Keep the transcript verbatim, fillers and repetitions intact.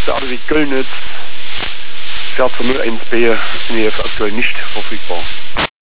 der Adrig Göllnitz, fährt von null eins B, sind jetzt aktuell nicht verfügbar.